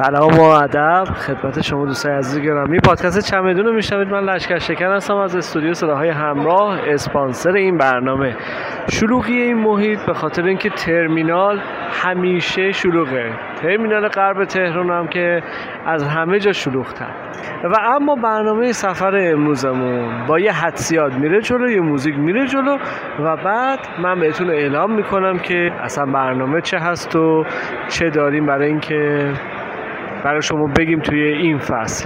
سلام و ادب خدمت شما دوستان عزیز گرامی. پادکست چمدون رو میشنوید. من لشکرشکن هستم از استودیو صداهای همراه، اسپانسر این برنامه. شلوغی این محیط به خاطر اینکه ترمینال همیشه شلوغه. ترمینال غرب تهران هم که از همه جا شلوغ‌تر. و اما برنامه سفر امروزمون با یه حدسیات میره جلو، یه موزیک میره جلو و بعد من بهتون اعلام میکنم که اصلا برنامه چه هست و چه داریم برای اینکه برای شما بگیم توی این فصل.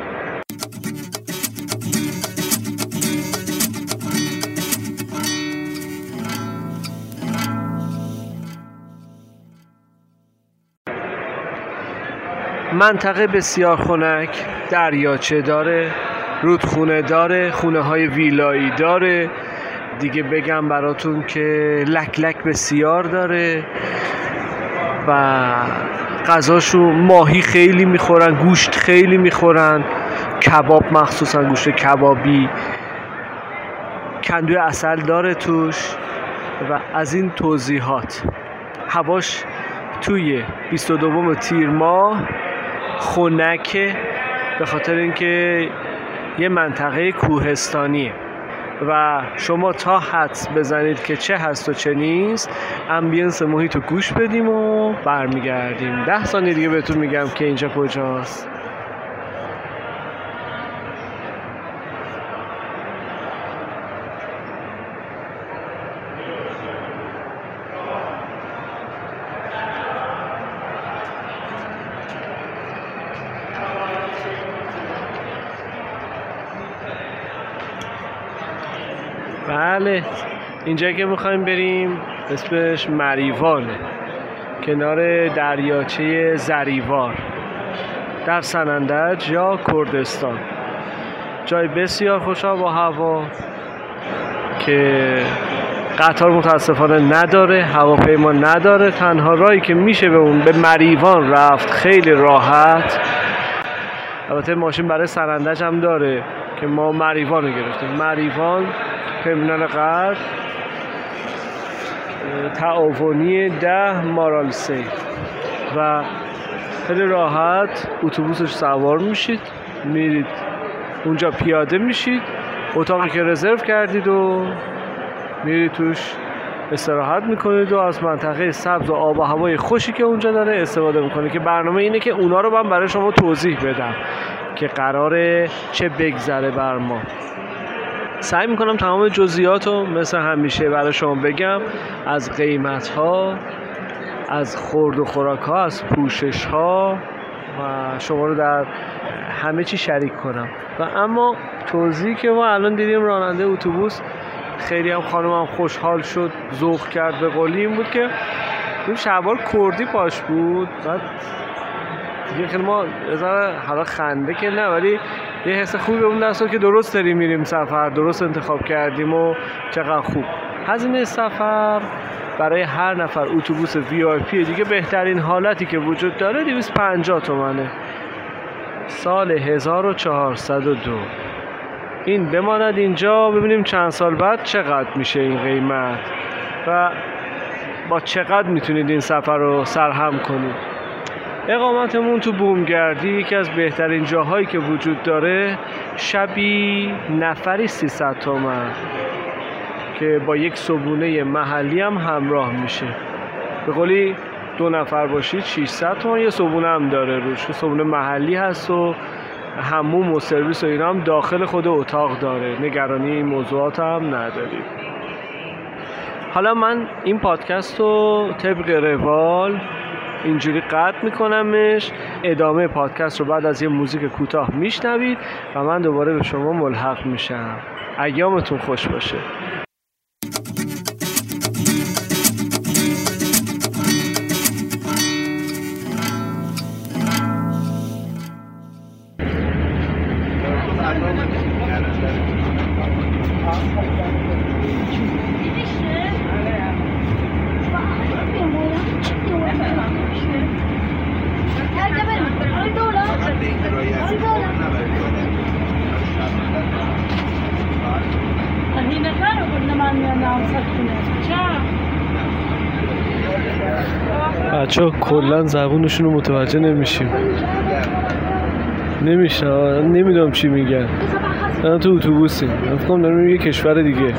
منطقه بسیار خنک، دریاچه داره، رودخونه داره، خونه های ویلایی داره، دیگه بگم براتون که لک لک بسیار داره و غذاشو ماهی خیلی میخورن، گوشت خیلی میخورن، کباب مخصوصا گوشت کبابی، کندوی عسل داره توش و از این توضیحات. هواش توی 22 تیر ماه خنکه به خاطر اینکه یه منطقه کوهستانیه و شما تا حدس بزنید که چه هست و چه نیست، امبینس محیط رو گوش بدیم و برمیگردیم. 10 ثانیه دیگه بهتون میگم که اینجا کجاست. بله، اینجایی که میخوایم بریم اسمش مریوانه، کنار دریاچه زریوار در سنندج یا کردستان. جای بسیار خوشاب و هوا که قطار متاسفانه نداره، هواپیما نداره. تنها راهی که میشه به مریوان رفت خیلی راحت، البته ماشین برای سنندج هم داره که ما مریوان رو گرفتیم. مریوان ترمینال غرب تعاونی 10 مارالسه و خیلی راحت اتوبوسش سوار میشید، میرید اونجا، پیاده میشید، اتاقی که رزرو کردید و میرید توش استراحت میکنید و از منطقه سبز و آب و هوای خوشی که اونجا داره استفاده میکنید. که برنامه اینه که اونا رو من برای شما توضیح بدم که قراره چه بگذره بر ما. سعی میکنم تمام جزئیات رو مثل همیشه برای شما بگم، از قیمت ها، از خورد و خوراک ها، از پوشش ها و شما رو در همه چی شریک کنم. و اما توضیحی که ما الان دیدیم راننده اتوبوس خیلی هم خانمم خوشحال شد، ذوق کرد به قولی، این بود که این شلوار کردی پاش بود. بعد دیگه خیلی ما حالا خنده که نه، ولی یه حس خوبی به اون دست که درست داریم میریم سفر، درست انتخاب کردیم و چقدر خوب. هزینه سفر برای هر نفر اتوبوس VIP دیگه بهترین حالتی که وجود داره 250 تومنه سال 1402. این بماند اینجا، ببینیم چند سال بعد چقدر میشه این قیمت و با چقدر میتونید این سفر رو سرهم کنید. اقامتمون تو بومگردی یکی از بهترین جاهایی که وجود داره، شبی نفری 300 تومن که با یک صبحونه محلی هم همراه میشه. به قولی 2 نفر باشید 600 تومن. یه صبحونه هم داره روش، صبحونه محلی هست و حموم و سرویس و اینا هم داخل خود اتاق داره، نگرانی این موضوعات هم ندارید. حالا من این پادکست رو طبق روال اینجوری قطع میکنمش، ادامه پادکست رو بعد از یه موزیک کوتاه میشنوید و من دوباره به شما ملحق میشم. ایامتون خوش باشه. بچه ها کلن زبونشون رو متوجه نمیشیم، نمیدونم چی میگن. من تو اتوبوسیم، من فکر کنم داریم یه کشور دیگه.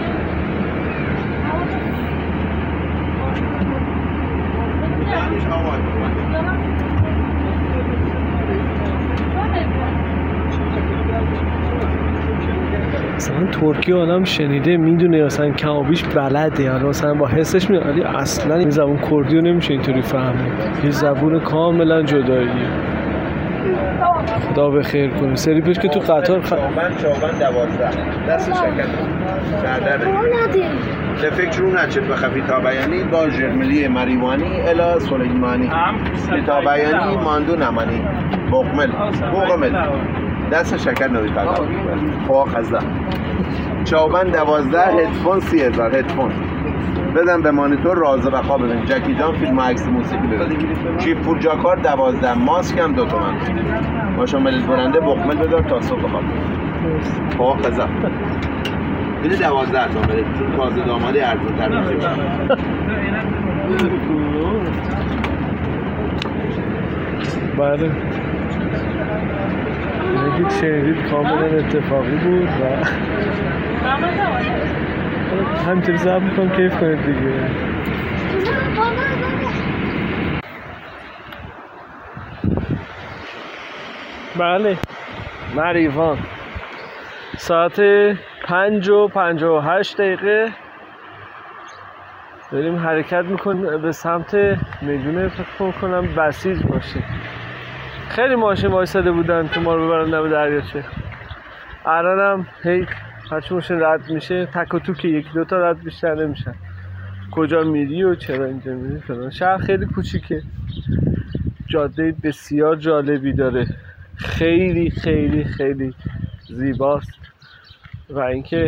مثلا ترکی آدم شنیده میدونه، مثلا کمابیش بلده، حالا مثلا با حسش میاد، ولی اصلا این زبون کردی رو نمیشه اینطوری فهمید. یه زبون کاملا جداییه. خدا به خیر کنه. سری پیش که تو قطار چوبان 12 دست شرکت در فکر رو نچید بخفی تابعیانی با جرملی مریوانی الا سلیمانی تابعیانی ماندو نمانی بوغمل دست شرکت نوی پدا خواه خزده چوبان 12 هدفون 30,000 هدفون بدن به مانیتور راز رخا بدن. جکی جان فیلم عکس موسیقی بدن. چیپ پول جاکار 12 ماسک هم 2 تومن. ماشا ملیز برنده بخمل بدار تا صبح بخواب خواه خزه بده 12 تومن بده چون تازه دامادی ارزون تر میشه. بله نگید شنیدید کاملا اتفاقی بود و همینطور زب میکنم کیف کنید دیگه. بله مریوان ساعت 5:58 داریم حرکت میکنیم به سمت میدون، فکر کنم بسیج باشه. خیلی ماشین وایساده بودن که ما رو ببرن دم دریاچه. الانم هی هرچی ماشین رد میشه تک و توک، 1-2 تا رد بیشتر نمیشن. کجا میری و چرا اینجا میری فلان. شهر خیلی کوچیکه، جاده بسیار جالبی داره، خیلی خیلی خیلی زیباست و اینکه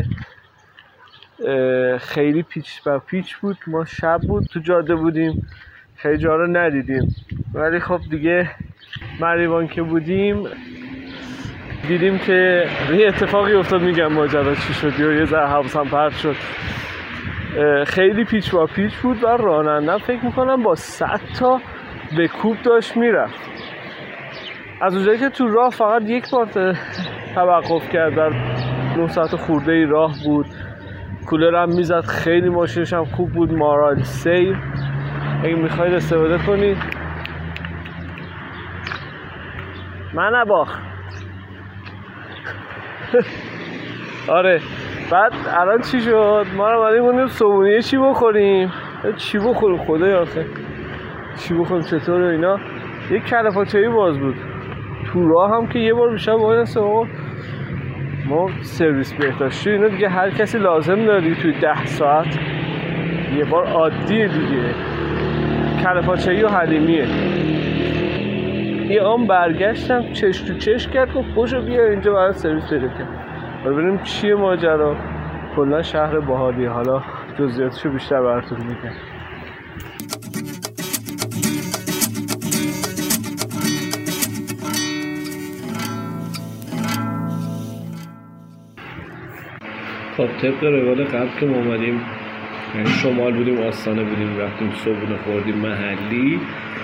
خیلی پیچ و پیچ بود. ما شب بود تو جاده بودیم، خیلی جا رو ندیدیم، ولی خب دیگه مریوان که بودیم دیدیم که یه اتفاقی افتاد. میگم ماجرا چی شد یا یه ذره حواسم پرت شد. خیلی پیچ و پیچ بود و رانندم فکر میکنم با 100 تا به کوب داشت میرفت. از اونجایی که تو راه فقط یک بار توقف کرد، در 9 ساعت خورده ای راه بود. کولر هم میزد، خیلی ماشینش هم خوب بود. مارال سیر اگه میخواید استفاده کنید. من نباخ آره. بعد الان چی شد؟ ما رو اومدیم بودیم صبحونه چی بخوریم. چی بخوریم خدایا آخه چی بخوریم چطوره اینا. یک کله پاچه‌ای باز بود تو راه هم که یه بار بیشتر باید ما سرویس بهداشتی اینا دیگه هر کسی لازم داری توی 10 ساعت یه بار عادیه دیگه. کله پاچه‌ای و حلیمیه. یه آن برگشتم چش تو چش کرد گفت پاشو بیا اینجا برای سرویس پیدا کرد. ببینیم چیه ماجرا. کلا شهر باحالیه. حالا جزئیاتشو بیشتر براتون میگم. خب طبق روال قبل که ما اومدیم یعنی شمال بودیم، آستانه بودیم، رفتیم صبحونه خوردیم محلی.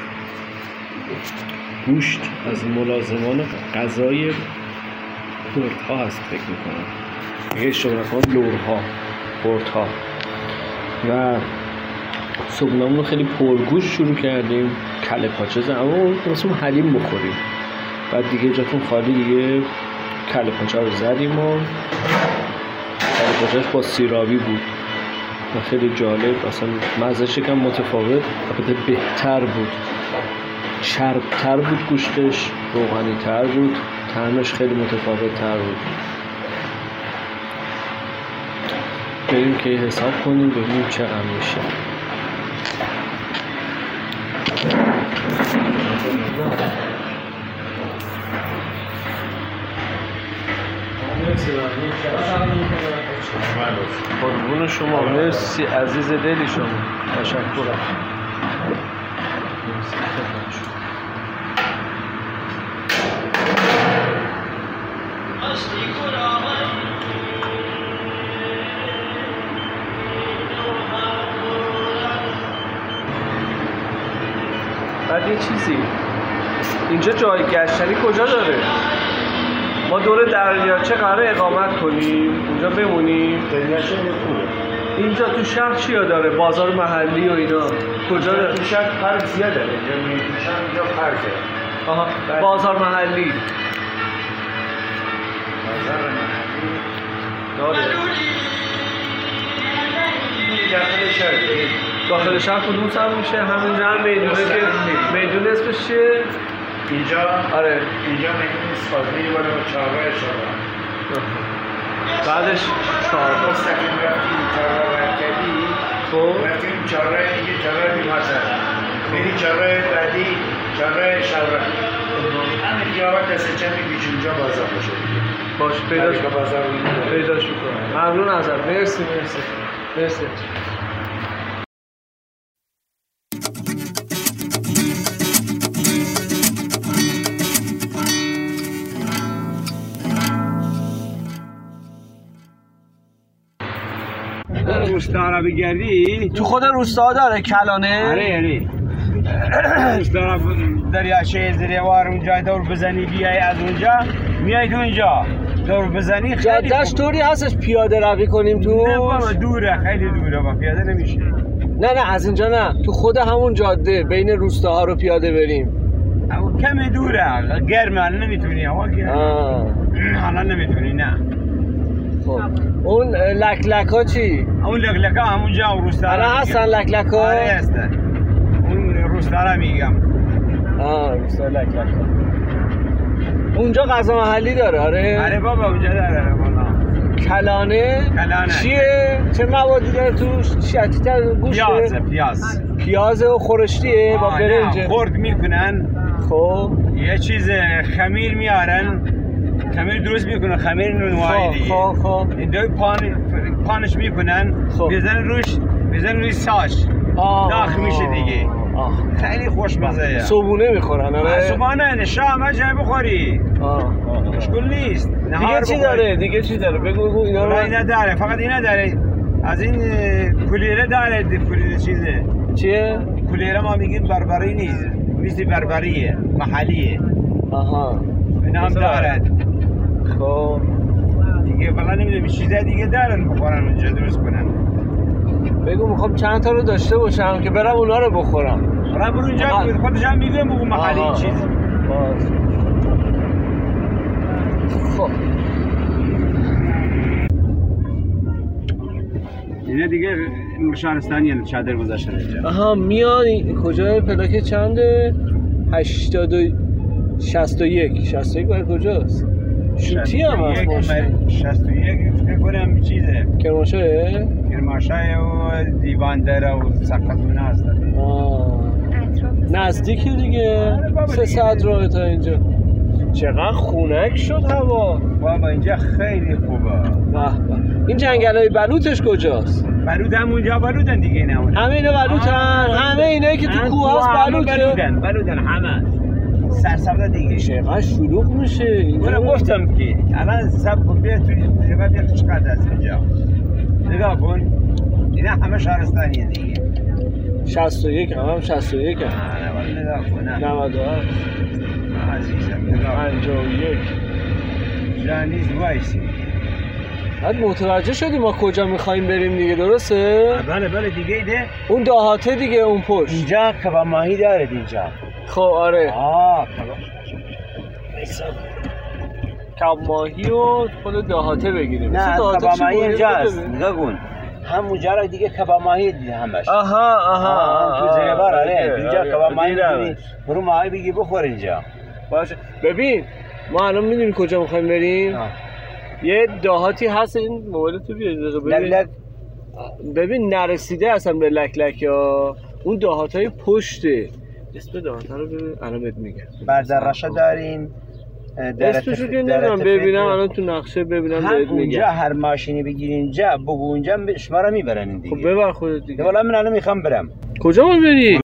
گوشت از ملازمان غذای کردها هست فکر میکنم، اگه اشتباه نکنم لورها کردها. و صبحونمون رو خیلی پرگوشت شروع کردیم، کله پاچه زدیم اما واسه حلیم بخوریم. بعد دیگه جاتون خالی، دیگه کله پاچه رو زدیم و کله پاچهش با سیرابی بود و خیلی جالب. اصلا مزهش یکم متفاوت، البته بهتر بود، چربتر بود گوشتش، روغنی تر بود، طعمش خیلی متفاوت تر بود. بریم که حساب کنیم ببینیم چقدر میشه. قربون شما، مرسی عزیز دلی شما، تشکرم. بعد یه چیزی اینجا جای گشتنی کجا داره؟ ما دور دریاچه قراره اقامت کنیم اونجا بمونیم. دریاچه خوبه. اینجا تو شهر چیا داره؟ بازار محلی و اینا کجا داره؟ تو شهر پارک زیاده. اینجا اینجا پارکه. آها بازار محلی داره. داخل شهر. داخل شهر کدوم سمت میشه؟ همینجا هم میدونه که میدونه اسمش چیه؟ اینجا آره اینجا میدونی سازمی بالا با چهارراه شما. بعدش چهارراه مستقیم رفتیم چهارراه مرکزی. خب رفتیم چهارراه دیگه چهارراه بیمارستان. میری چهارراه بعدی چهارراه شهرک. همین خیابان دست چمی پیش اونجا بازار باشه دیگه. باش پیداش میکنم. ممنون ازت. مرسی. روستا را بگردی تو خود روستا داره کلانه؟ آره روستا دریاچه زریوار اونجا دور بزنی بیای از اونجا میای تو اینجا دور بزنی خیلی جادهش طوری هستش پیاده روی کنیم تو؟ نه بابا دوره خیلی دوره با پیاده نمیشه. نه از اینجا نه تو خود همون جاده بین روستاها رو پیاده بریم. کمی دوره گرمه الان نمیتونی هوا گرمه الان نمیتونی نه. خب اون لک ها چی؟ اون لک ها همونجا روستا هستن لک ها؟ آره هستن. اون روستا را میگم. روستا لک ها اونجا غذا محلی داره. آره بابا اونجا داره والا. کلانه چیه؟ چه موادی داره توش؟ شتی‌تر گوشه؟ پیاز و خورشتیه با برنج خرد میکنن. خب یه چیز خمیر میارن خمیر درست میکنن خمیر نوعی دیگه. خب این دو پانش میکنن بزن روی ساش داخل میشه دیگه. خیلی خوشمزه. صبحونه میخورن. آره صبحانه شام جای بخوری. مشکل نیست. دیگه چی داره بگو اینا رو. اینا داره فقط اینا داره. از این کولیره داره. کولیره چیزه چیه؟ کولیره ما میگیم بربری نیست. مثل بربریه محلیه. اینا هم دارد. خب دیگه فقط نمیدونم چیزای دیگه دارن بخورن اونجا درست کنن. بگو میخوام چند تا رو داشته باشم که برم اونا رو بخورم. برو اونجا خودش هم میگم بگو محلی چیز. خب اینا دیگه شهرستانی چادر گذاشتن اینجا. میان کجای پلاک چنده؟ 61 برای کجاست؟ شوتی هم هست باشه. 61 فکر کنم چیزه کرماشه و دیوان داره و سقفونه هست. نزدیکی دیگه 3 ساعت راه تا اینجا. چقدر خنک شد هوا. بابا اینجا خیلی خوبه. این جنگلای بلوطش کجاست؟ بلوط همونجا بلوطن دیگه اینا. همه اینا بلوطن. همه اینایی که تو کوه هست بلوطن همه. سرسبزه دیگه. چقدر شلوغ میشه. من گفتم که الان سب بیا توی بیا چقدر است اینجا. نگاه کن. اینا همه شهرستانیه دیگه. 61 هم 61 هم. نه نگاه کن. 97 عزیزم نگاه 51 جانیز وایسی. بعد متوجه شدی ما کجا میخوایم بریم دیگه درسته؟ بله دیگه ایده. اون دهاته دیگه اون پشت. اینجا کباب ماهی داره اینجا. خب آره. کباب ماهی و خود دهاته بگیریم. نه کباب ماهی اینجاست. نگاه کن. همونجا را دیگه کباب ماهی دیگه همش. آها تو زیبار آره. اینجا کباب ماهی می‌بینی. برو ماهی بگی بخور اینجا. باشه. ببین ما الان میدونیم کجا میخوایم بریم. یه دهاتی هست. این موبایل تو بیاد ببین نرسیده اصلا به لک یا اون دهاتای پشته. اسم دهاتا رو ببین الان بهت میگم. بردرشه دارین. اسمشو که نمیدونم ببینم الان تو نقشه ببینم بهت میگم. اونجا هر ماشینی بگیری اینجا بگو اونجا شما رو میبرن دیگه. خب ببر خودت دیگه. والا من الان میخوام برم. کجا باید بری؟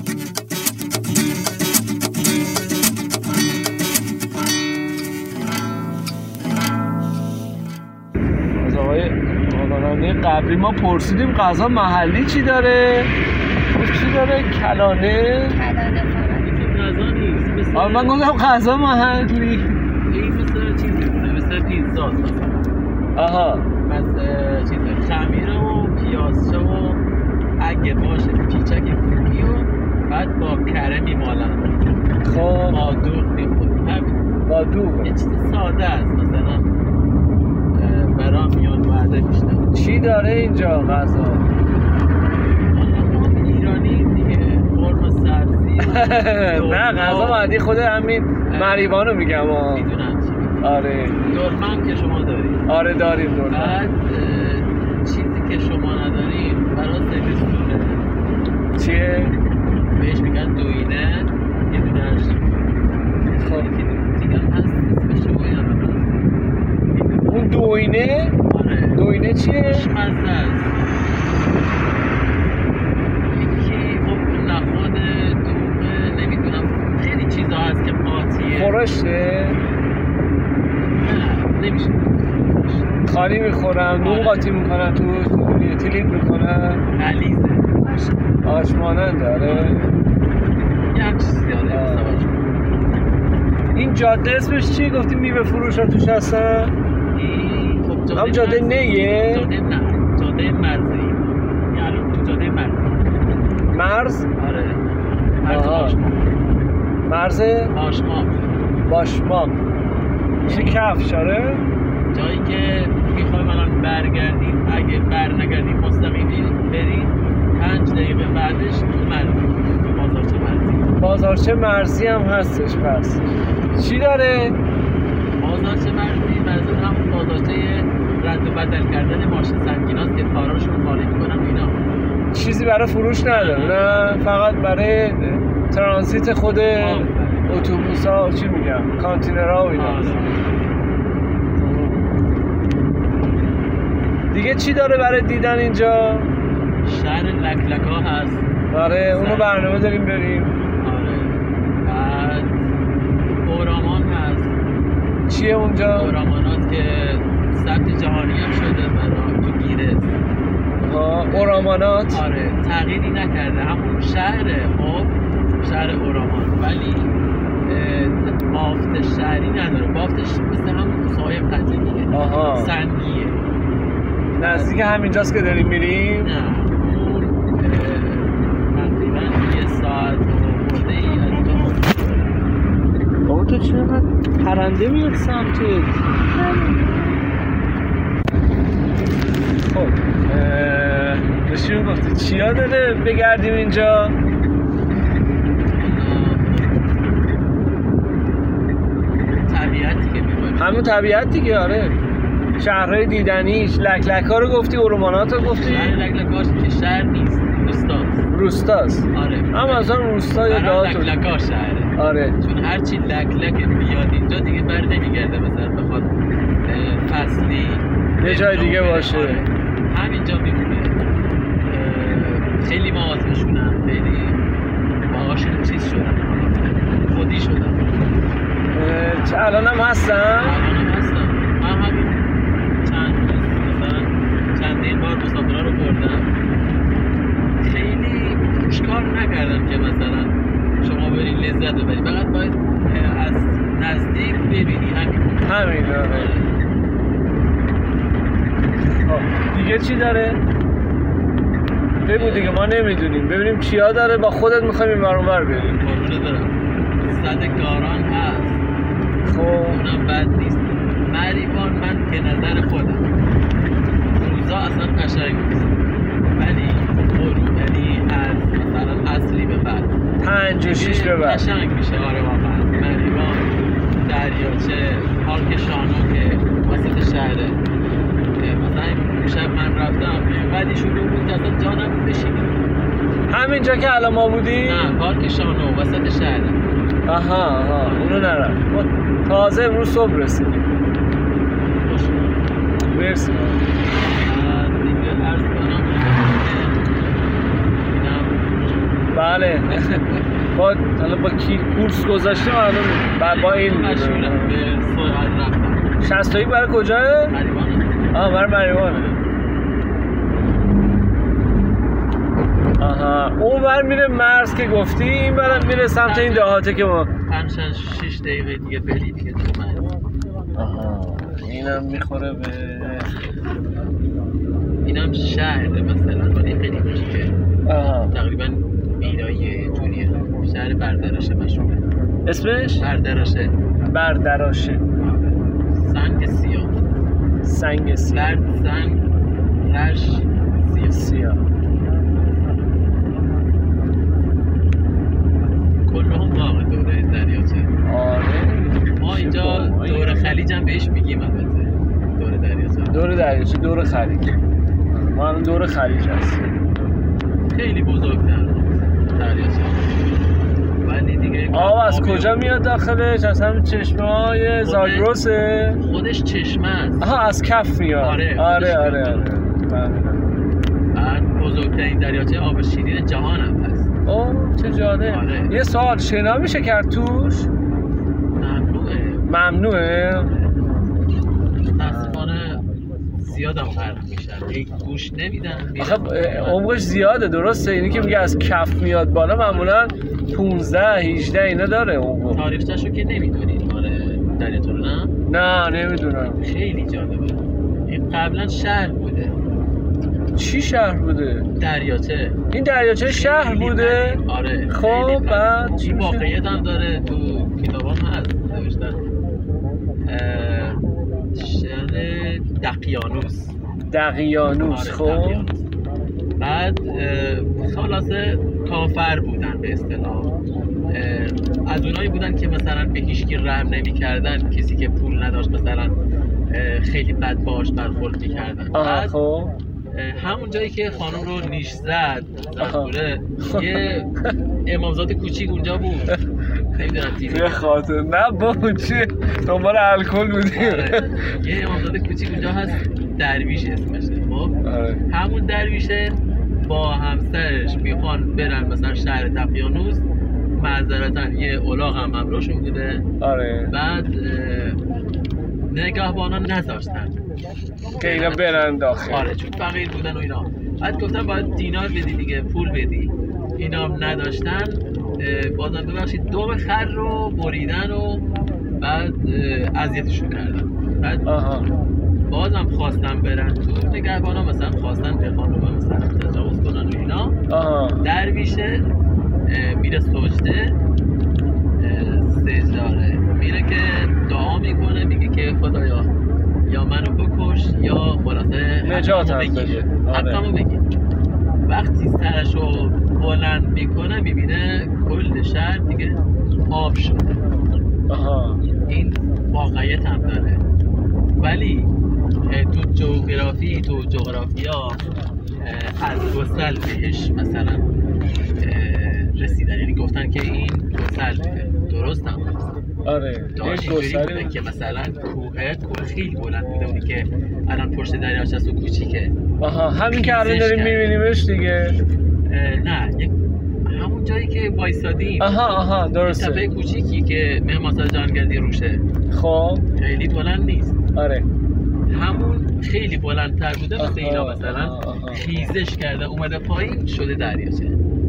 از آقای آقارانه قبلی ما پرسیدیم غذا محلی چی داره؟ چی داره؟ کلانه من گفتم غذا محلی. این مثل چیزی بوده، مثل پیتزا مثلا. آها. مثل چیز خمیر و پیازچه و اگه باشه پیچک کوکی و بعد با کره میمالن. خب با دوغ میخوریم. همین. با دوغ. یه چیز ساده است مثلا برام میان وعده میشنم. چی داره اینجا غذا؟ ایرانی دیگه قرمه سبزی. نه غذا محلی خود همین مریوانو میگم ها. میدونم چی میگم. آره. دورمه هم که شما دارید. آره داریم دورمه. بعد چیزی که شما نداریم برای زمستونه. چیه؟ بهش میگن دوینه. یه دونش خب دیگه هم هست اسمش رو یادم. اون دوینه؟ آره. دوینه چیه؟ خوشمزه است. یکی خب نخود دوغ نمیدونم خیلی چیزا هست که قاطیه. خورشته؟ نه نمیشه. خالی میخورم، نون قاطی میکنن تو تلیپ میکنن. غلیظه. آش مانند داره. یه هم چیزی داره. این جاده اسمش چیه؟ گفتی میوه فروش ها توش هستن؟ این خب هم جاده نیه؟ جاده نه. جاده مرزی. یعنی تو جاده مرزی. مرز؟ آره. مرز آها. باشماق. مرز؟ باشماق. باشماق. میشه کفش آره؟ جایی که میخوایم الان برگردیم اگه بر نگردیم مستقیم بریم 5 دقیقه بعدش تو مرزی. بازارچه مرزی. بازارچه مرزی هم هستش پس. چی داره؟ بازارچه مرزی منظور هم بازارچه رد و بدل کردن ماشین سنگیناست که کاراشون خالی میکنن و اینا. چیزی برای فروش نداره نه؟ فقط برای ترانزیت خود اتوبوس ها چی میگم؟ کانتینرها و اینا. دیگه چی داره برای دیدن اینجا؟ شهر لکلکا هست. آره اونو برنامه داریم بریم. آره. بعد اورامان هست. چیه اونجا؟ اورامانات که ثبت جهانی هم شده برای تو گیرس. اورامانات؟ آره تغییری نکرده همون شهره. خب شهر اورامان ولی بافت شهری نداره. بافتش مثل همون کوسه‌های قدیمیه. آها. سنگیه. نزدیک همینجاست که داریم میریم؟ نه اون تقریبا 1 ساعت خورده ای از اینجا. بابا تو چقدر پرنده میاد سمتت؟ خب بشیم گفتی چیا داره بگردیم اینجا؟ طبیعتی که میباریم همون طبیعت دیگه آره. شهرهای دیدنیش لکلک ها رو گفتی اورامانات رو گفتی؟ شهر لکلکاش که شهر نیست روستاست آره هم اصلا روستا یا دهات لکلکا شهره آره چون هرچی لکلک بیاد اینجا دیگه بر نمیگرده مثلا بخواد فصلی یه جای دیگه باشه آره. همینجا میمونه. خیلی مغازشونن خیلی باهاشون چیز شدن خودی شدن. الان هم هستن؟ من همین چندین بار مسافرها رو بردم خیلی پوشکار نکردم که مثلا شما برید لذت ببرید فقط باید از نزدیک ببینی همین آره. دیگه چی داره؟ بگو دیگه ما نمیدونیم ببینیم چیا داره با خودت میخوایم این ور اون ور بریم. قربونه دارم صد گاران هست خب اونم بد نیست. مریوان من که نظر خودم روزا اصلا قشنگ نیست ولی غروب یعنی از مثلا اصلی به بعد 5 و 6 به بعد قشنگ میشه. آره واقعا مریوان دریاچه پارک شانو که وسط شهره مثلا شب من رفتم بعدی شروع بود که اصلا جا نبود بشینیم. همینجا که الان ما بودیم؟ نه پارک شانو وسط شهره. آها اونو نرم ما تازه امروز صبح رسیدیم. مرسی دیگه عرض کنم بله با کورس گذاشتیم الان با این مشهورم به سرعت رفتم. 60 برای کجاه؟ مریوانه. برای مریوانه. اون بر میره مرز که گفتی این برم میره سمت این دهاته که ما 6 دقیقه دیگه بری دیگه تو مرز. آها اینم میخوره به اینم شهره مثلا ولی خیلی کوچیکه. آها تقریبا بینایی جوریه. شهر بردراشه مشهوره. اسمش؟ بردراشه. بردراشه. سنگ سیاه. سنگ سیاه. برد سنگ رش سیاه. کلهم واقع دوره دریاچه. آره ما اینجا دور خلیج هم بهش میگیم البته. دور دریاچه. دور دریاچه دور خلیج. ما الان دور خلیج هستیم. خیلی بزرگتر دریاچه. ولی دیگه آب از کجا میاد داخلش؟ از همین چشمه های زاگرسه؟ خودش چشمه است. آها از کف میاد. آره بعد بزرگترین دریاچه آب شیرین جهان هم هست. اوه چه جالب. آره. یه سوال شنا میشه کرد توش؟ ممنوعه؟ متاسفانه زیادم غرق میشن. یک گوش نمیدن. آخه عمقش زیاده درسته؟ اینی که میگه از کف میاد بالا معمولا 15 18 اینا داره عمق. تاریخچه‌شو که نمیدونید آره دریاچه رو نه؟ نه نمیدونم. خیلی جالبه. این قبلا شهر بوده. چی شهر بوده؟ دریاچه. این دریاچه شهر بوده؟ آره. خب بعد این واقعیت هم داره تو کتابام هست نوشتن. شهر دقیانوس. دقیانوس. خب بعد خلاصه کافر بودن به اصطلاح. از اونایی بودن که مثلا به هیچکی رحم نمی‌کردن. کسی که پول نداشت مثلا خیلی بد باهاش برخورد می‌کردن. بعد خب همون جایی که خانم رو نیش زد زنبوره یه امامزاده کوچیک اونجا بود. نمیدونم دیدی یه خاطر نه بابا چیه دنبال الکل بودیم. یه امامزاده کوچیک اونجا هست درویش اسمشه. خب همون درویشه با همسرش میخوان برن مثلا شهر دقیانوس. معذرتاً یه الاغ هم همراهشون بوده. آره بعد نگهبانان نذاشتن که اینا برن داخل. آره چون فقیر بودن و اینا. بعد گفتن باید دینار بدی دیگه پول بدی. اینا هم نداشتن. بازم ببخشید دوم خر رو بریدن و بعد اذیتشون کردن. بعد بازم خواستن برن تو. نگهبانا مثلا خواستن به خانم مثلا تجاوز کنن و اینا. درویشه میره سجده سجداره میره که دعا میکنه میگه که خدایا یا منو بکش یا خلاصه نجاتم بده. حقمو بگیر. وقتی سرشو بلند میکنه میبینه کل شهر دیگه آب شده. این واقعیت هم داره ولی تو جغرافیا از گسل بهش مثلا رسیدن. یعنی گفتن که این گسل درست هم هست. آره داشت اینجوری بوده که مثلا کوه خیلی بلند بوده. اونی که الان پشت دریاچه هست و کوچیکه. همین که الان داریم میبینیمش دیگه. نه همون جایی که وایسادیم. درسته. تپه کوچیکی که مهمانسرا جهانگردی روشه. خب خیلی بلند نیست. آره همون خیلی بلندتر بوده. مثل اینا مثلا خیزش کرده اومده پایین شده دریاچه.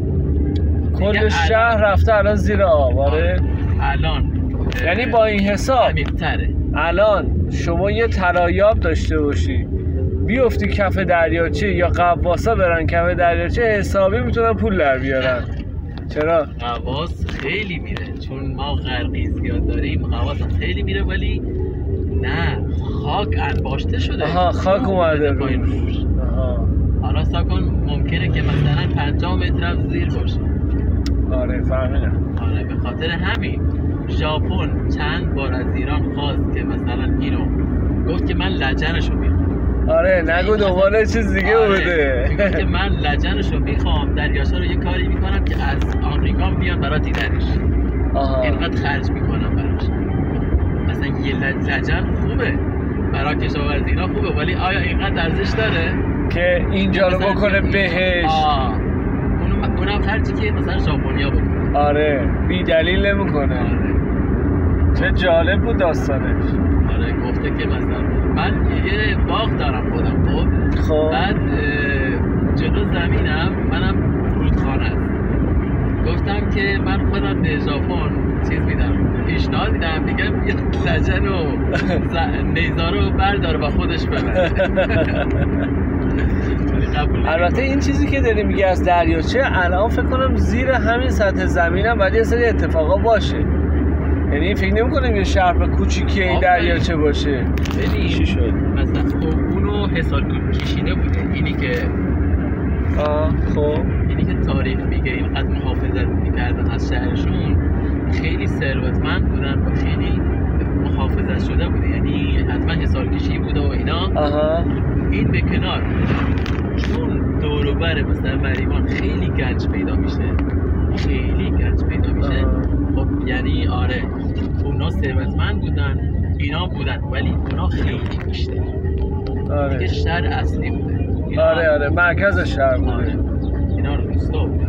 کل شهر رفته الان زیر آب. آره الان یعنی با این حساب عمیق‌تره. الان شما یه طلایاب داشته باشی بیفتی کف دریاچه یا قواسا برن کف دریاچه حسابی میتونن پول در بیارن. چرا؟ قواس خیلی میره چون ما غرقی زیاد داریم. قواس هم خیلی میره ولی نه خاک انباشته شده. خاک اومده روش. حالا ساکن ممکنه که مثلا 50 متر هم زیر باشه. آره فهمیدم. آره به خاطر همین ژاپن چند بار از ایران خواست که مثلا اینو گفت که من لجنشو میخوام. آره نگو دوباره چیز دیگه بوده. گفت که من لجنشو میخوام. دریاچه رو یه کاری میکنم که از آمریکا بیان برای دیدنش. اینقدر خرج میکنم براش. مثلا یه لجن خوبه برای کشاورزی اینا خوبه ولی آیا اینقدر ارزش داره که اینجا رو بکنه بهش؟ اونم خرجی که مثلا ژاپنیا بکنه. آره بی دلیل نمیکنه. چه جالب بود داستانش. آره گفته که مثلا من یه باغ دارم خودم. خب بعد جلو زمینم منم رودخانه است. گفتم که من خودم به ژاپن چیز میدم پیشنهاد میدم، میگم بیا لجن و نیزا رو بردار با خودش ببر. البته این چیزی که داری میگه از دریاچه الان فکر کنم زیر همین سطح زمین هم ولی یه سری اتفاقا باشه، یعنی فکر نمی‌کنم یه شهر کوچیکی این دریاچه باشه. ببین چی شد مثلا خب اونو حساب کشیده بوده، اینی که خب اینی که تاریخ میگه اینقدر محافظت میکردن از شهرشون، خیلی ثروتمند بودن و خیلی محافظت شده بوده، یعنی حتما حساب کشی بوده و اینا. این به کنار، چون دور و بر مثلا مریوان خیلی گنج پیدا میشه، خب یعنی آره اونا ثروتمند بودن، اینا بودن ولی اونا خیلی بیشتر. دیگه شهر اصلی بوده. آره مرکز شهر بوده. آره. اینا روستا بودن.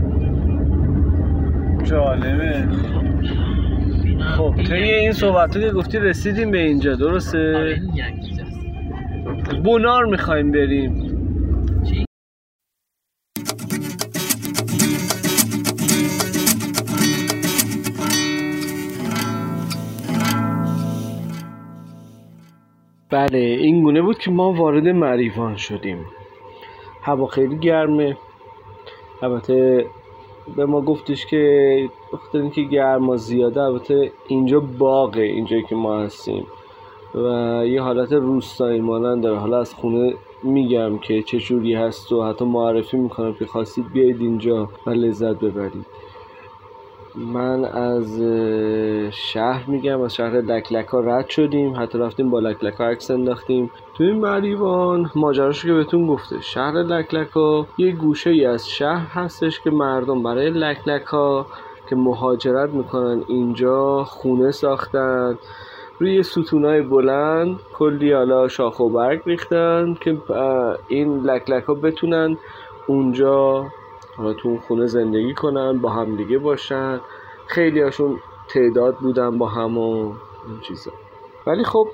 جالبه. خب طی این صحبتو که گفتی رسیدیم به اینجا، درسته؟ آره این یکیجاست. بونار میخوایم بریم. چی؟ بله این گونه بود که ما وارد مریوان شدیم. هوا خیلی گرمه، البته به ما گفتش که بخاطر اینکه گرما زیاده، البته اینجا باغه اینجایی که ما هستیم و یه حالت روستایی مانند داره. حالا از خونه میگم که چه جوری هست و حتی معرفی میکنم که خواستید بیاید اینجا و لذت ببرید. من از شهر میگم، از شهر لکلکا رد شدیم، حتی رفتیم با لکلکا عکس انداختیم. تو این مریوان ماجراشو که بهتون گفته، شهر لکلکا یه گوشه ای از شهر هستش که مردم برای لکلکا که مهاجرت میکنن اینجا خونه ساختن، روی ستونای بلند کلی حالا شاخ و برگ ریختن که این لکلکا بتونن اونجا حالا تو اون خونه زندگی کنن، با هم دیگه باشن. خیلی هاشون تعداد بودن با هم و این چیزا. ولی خب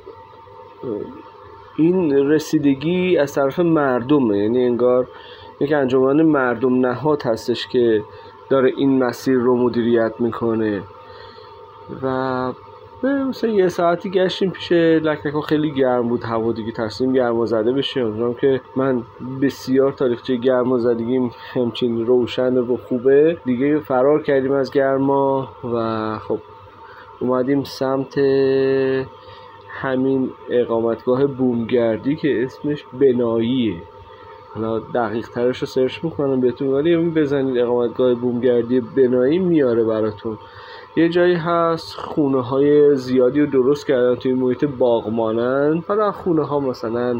این رسیدگی از طرف مردمه، یعنی انگار یک انجمن مردم نهاد هستش که داره این مسیر رو مدیریت میکنه. و مثلا یه ساعتی گشتیم پیش لکلکا، خیلی گرم بود هوا دیگه، تصمیم گرما زده بشه. اونجام که من بسیار تاریخچه گرما زدگیم همچین روشن و خوبه دیگه، فرار کردیم از گرما و خب اومدیم سمت همین اقامتگاه بومگردی که اسمش بناییه. حالا دقیق ترش رو سرچ میکنم بهتون، ولی بزنید اقامتگاه بومگردی بنایی میاره براتون. یه جایی هست خونه های زیادی رو درست کردن توی محیط باغ مانند. حالا خونه ها مثلا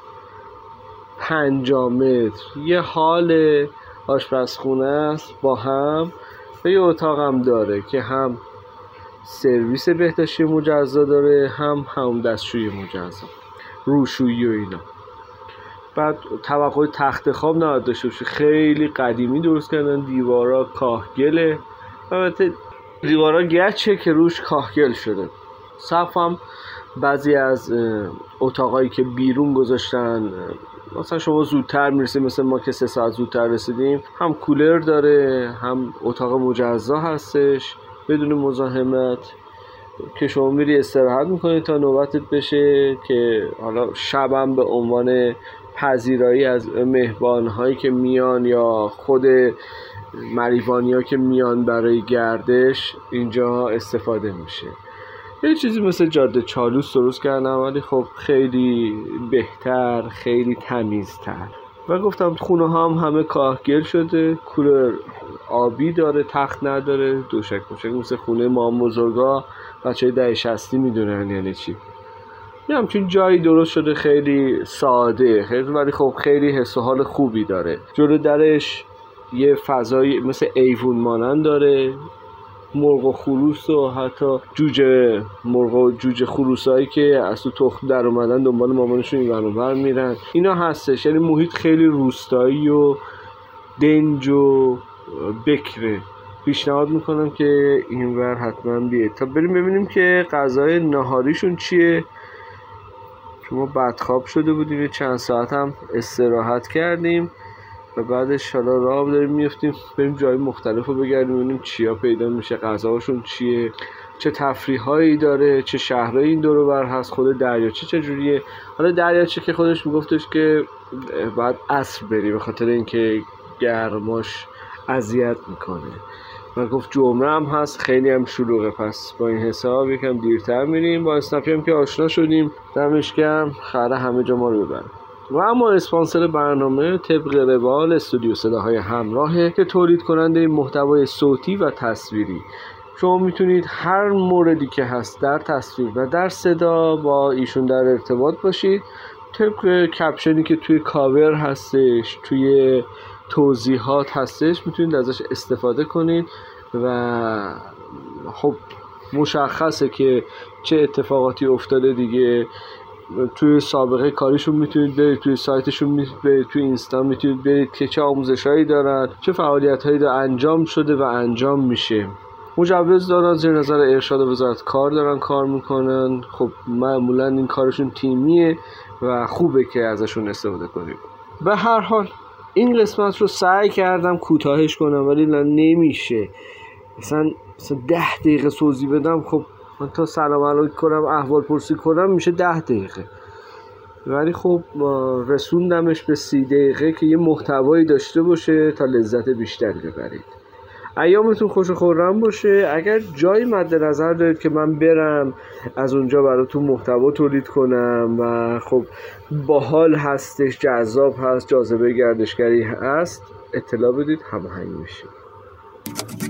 50 متر، یه حال آشپزخونه است با هم و یه اتاق هم داره که هم سرویس بهداشتی مجزا داره، هم دستشویی مجزا، روشویی و اینا. بعد طبقه تخت خواب نباید داشته باشه، خیلی قدیمی درست کردن. دیوارا کاهگله، البته دیوارا گچه که روش کاهگل شده. سقف هم بعضی از اتاقایی که بیرون گذاشتن، مثلا شما زودتر میرسید، مثلا ما که 3 ساعت زودتر رسیدیم، هم کولر داره هم اتاق مجزا هستش بدون مزاحمت که شما میری استراحت میکنی تا نوبتت بشه. که حالا شبم به عنوان پذیرایی از مهمان‌هایی که میان یا خود مریوانیا که میان برای گردش اینجا استفاده میشه. یه چیزی مثل جاده چالوس درست کردم، ولی خب خیلی بهتر، خیلی تمیزتر. و گفتم خونه ها هم همه کاهگل شده، کولر آبی داره، تخت نداره، دوشک مثل خونه ما بزرگا بچه 10-60 میدونن یعنی چی. یه همچین جایی درست شده، خیلی ساده خیلی، ولی خب خیلی حس و حال خوبی داره. جلو درش یه فضایی مثل ایوون مانند داره، مرغ و خروس و حتی جوجه مرغ و جوجه خروسایی که از تو تخم در اومدن دنبال مامانشون این ور اون ور میرن، اینا هستش. یعنی محیط خیلی روستایی و دنج و بکره. پیشنهاد میکنم که اینور حتما بیاید تا بریم ببینیم که غذای نهاریشون چیه. شما بدخواب شده بودیم، چند ساعت هم استراحت کردیم و بعدش حالا راه داریم میفتیم بریم جای مختلف رو بگردیم ببینیم چیا پیدا میشه، غذاشون چیه. چه تفریحایی داره، چه شهرهایی این دور و بر هست، خود دریاچه چجوریه. حالا دریاچه که خودش میگفتش که باید عصر بری به خاطر اینکه گرماش اذیت میکنه و گفت جمعه هم هست خیلی هم شلوغه، پس با این حساب یکم دیرتر میریم. با اسنپی هم که آشنا شدیم، دمش گرم، خره همه جا ما رو ببره. و اما اسپانسر برنامه طبق روال استودیو صداهای همراهه که تولید کننده محتوای صوتی و تصویری. شما میتونید هر موردی که هست در تصویر و در صدا با ایشون در ارتباط باشید. طبق کپشنی که توی کاور هستش، توی توضیحات هستش، میتونید ازش استفاده کنید و خب مشخصه که چه اتفاقاتی افتاده دیگه. توی سابقه کاریشون میتونید برید، توی سایتشون میتونید برید، توی اینستا میتونید برید که چه آموزشایی دارن، چه فعالیتایی انجام شده و انجام میشه. مجوز دارن، زیر نظر ارشاد وزارت کار دارن کار میکنن. خب معمولا این کارشون تیمیه و خوبه که ازشون استفاده کنیم. به هر حال این قسمت رو سعی کردم کوتاهش کنم ولی نمیشه. مثلا 10 دقیقه توضیح بدم، خب من تا سلام علیک کنم احوال پرسی کنم میشه 10 دقیقه، ولی خب رسوندمش به 30 دقیقه که یه محتوایی داشته باشه تا لذت بیشتری ببرید. ایامتون خوش و خرم باشه. اگر جایی مد نظر دارید که من برم از اونجا براتون محتوا تولید کنم و خب باحال هستش، جذاب هست، جاذبه گردشگری هست، اطلاع بدید، هماهنگ میشیم.